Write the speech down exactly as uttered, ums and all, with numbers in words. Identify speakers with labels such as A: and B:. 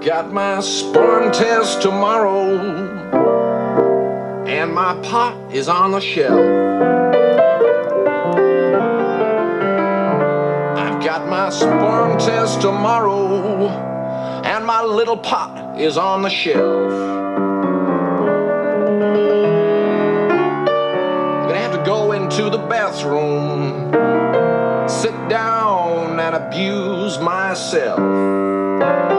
A: got my sperm test tomorrow, and my pot is on the shelf. I've got my sperm test tomorrow, and my little pot is on the shelf. I'm gonna have to go into the bathroom, sit down and abuse myself.